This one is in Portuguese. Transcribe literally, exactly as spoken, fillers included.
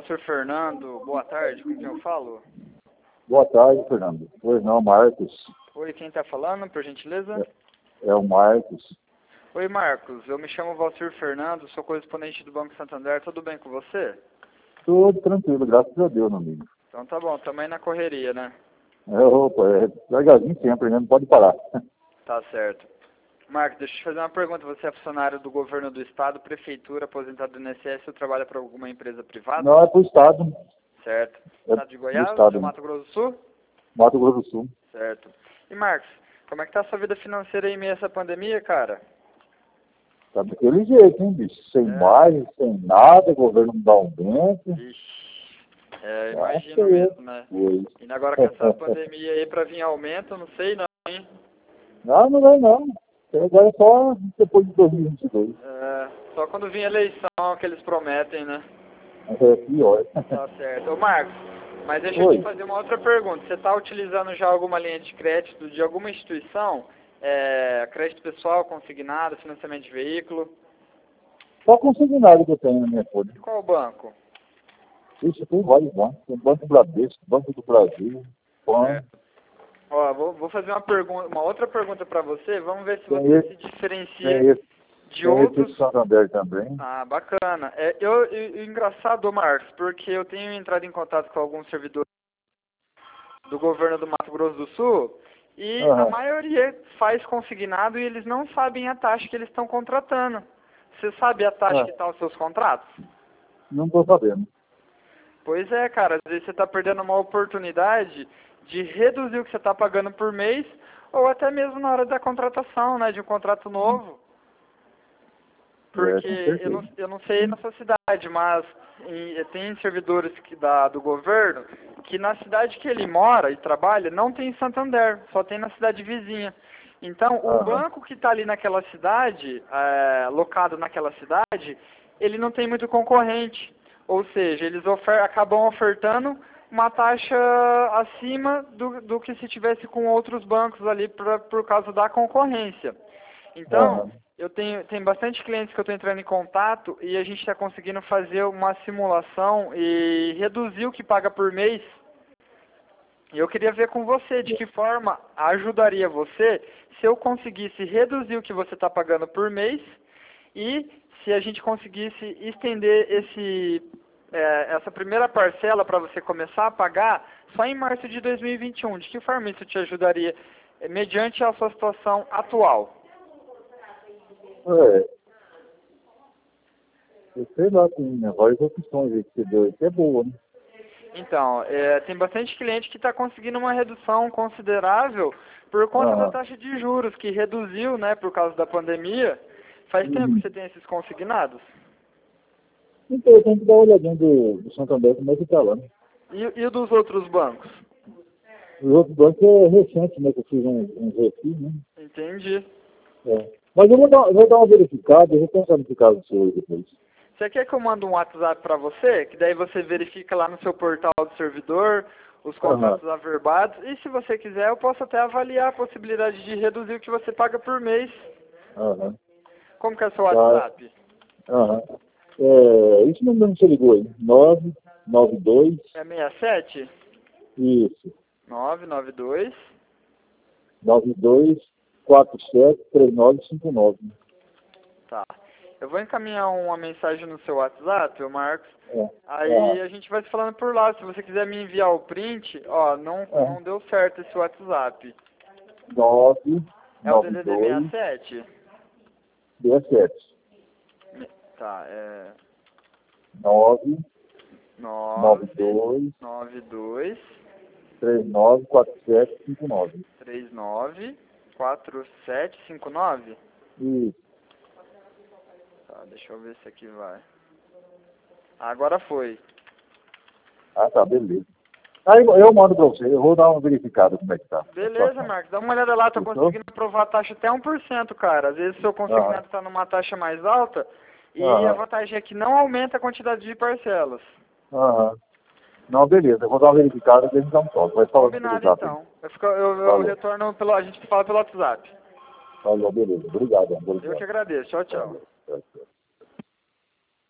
Valcir Fernando, boa tarde, com quem eu falo? Boa tarde, Fernando. Pois não, Marcos. Oi, quem está falando, por gentileza? É, é o Marcos. Oi, Marcos, eu me chamo Valcir Fernando, sou correspondente do Banco Santander, tudo bem com você? Tudo tranquilo, graças a Deus, meu amigo. Então tá bom, também na correria, né? É, opa, é devagarzinho sempre, né? Não pode parar. Tá certo. Marcos, deixa eu te fazer uma pergunta, você é funcionário do governo do estado, prefeitura, aposentado do I N S S ou trabalha para alguma empresa privada? Não, é pro estado. Certo. É Estado de do Goiás, estado, de né? Mato Grosso do Sul? Mato Grosso do Sul. Certo. E Marcos, como é que tá a sua vida financeira aí em meio a essa pandemia, cara? Tá daquele jeito, hein, bicho? Sem É. margem, sem nada, o governo não dá aumento. Ixi, é, Ah, imagino sei eu. mesmo, né? Pois. E agora com essa pandemia aí pra vir aumento, não sei não, hein? Não, não vai não. Agora é só depois de dois mil e vinte e dois. É, só quando vir a eleição que eles prometem, né? É pior. Tá certo. Ô Marcos, mas deixa eu Oi. te fazer uma outra pergunta. Você está utilizando já alguma linha de crédito de alguma instituição? É, crédito pessoal, consignado, financiamento de veículo? Só consignado que eu tenho na minha folha. De qual banco? Isso tem vários bancos. Tem Banco Bradesco, Banco do Brasil, Pan. Certo. Ó, vou, vou fazer uma pergunta, uma outra pergunta para você. Vamos ver se Tem você esse, se diferencia tem esse, de tem esse do outros. Santander também. Ah, bacana. É, eu, eu, engraçado, Marcos, porque eu tenho entrado em contato com alguns servidores do governo do Mato Grosso do Sul e a Aham. maioria faz consignado e eles não sabem a taxa que eles estão contratando. Você sabe a taxa Ah, que estão os seus contratos? não estou sabendo. Pois é, cara, às vezes você está perdendo uma oportunidade de reduzir o que você está pagando por mês ou até mesmo na hora da contratação, né, de um contrato novo. É, com Porque eu não, certeza. eu não sei na sua cidade, mas em- tem servidores que da, do governo que na cidade que ele mora e trabalha não tem Santander, só tem na cidade vizinha. Então, o Aham. banco que está ali naquela cidade, é, locado naquela cidade, ele não tem muito concorrente. Ou seja, eles ofer acabam ofertando uma taxa acima do, do que se tivesse com outros bancos ali pra, por causa da concorrência. Então, Aham. eu tenho tem bastante clientes que eu estou entrando em contato e a gente está conseguindo fazer uma simulação e reduzir o que paga por mês. E eu queria ver com você de que forma ajudaria você se eu conseguisse reduzir o que você está pagando por mês e se a gente conseguisse estender esse, é, essa primeira parcela para você começar a pagar só em março de dois mil e vinte e um. De que forma isso te ajudaria eh, mediante a sua situação atual? É. Eu sei lá, tem várias opções aí que você deu aí, que é boa, né? Então, é, tem bastante cliente que está conseguindo uma redução considerável por conta da Aham. taxa de juros, que reduziu, né, por causa da pandemia. Faz tempo que Uhum. você tem esses consignados? Então eu tenho que dar uma olhadinha do, do Santander, como é que tá lá, né? E, e o dos outros bancos? Os outros bancos é recente, né? Que eu fiz um, um refis, né? Entendi. É. Mas eu vou dar, eu vou dar uma verificada, eu vou pensar nesse caso seu aí depois. Você quer que eu mande um WhatsApp para você? Que daí você verifica lá no seu portal do servidor os Aham. contratos averbados. E se você quiser, eu posso até avaliar a possibilidade de reduzir o que você paga por mês. Aham. Como que é o seu Tá. WhatsApp? Aham. É, isso não não você ligou aí. nove nove dois. É sessenta e sete? Isso. nove nove dois. nove dois quatro sete três nove cinco nove. Tá. Eu vou encaminhar uma mensagem no seu WhatsApp, ô Marcos. É. Aí a gente vai se falando por lá. Se você quiser me enviar o print, ó, não, É. não deu certo esse WhatsApp. nove É o nove D D D dois sessenta e sete? dezessete. Tá, é nove nove nove dois nove dois três nove quatro sete cinco nove. três nove quatro sete cinco nove. Isso. Tá, deixa eu ver se aqui vai. Agora foi. Ah, tá, beleza. Aí eu mando pra você, eu vou dar uma verificada como é que tá a Beleza, situação. Marcos. Dá uma olhada lá, tô Fechou? conseguindo aprovar a taxa até um por cento, cara. Às vezes o seu Aham. consignado está numa taxa mais alta e a Aham. vantagem é que não aumenta a quantidade de parcelas. Aham. Não, beleza, eu vou dar uma verificada e a gente dá um toque. Vai falando pelo Combinado zap aí. então. Eu, fico, eu, eu Falou. retorno pelo. A gente fala pelo WhatsApp. Falou, beleza. Obrigado, Eu que obrigado. agradeço. Tchau, tchau. Falou.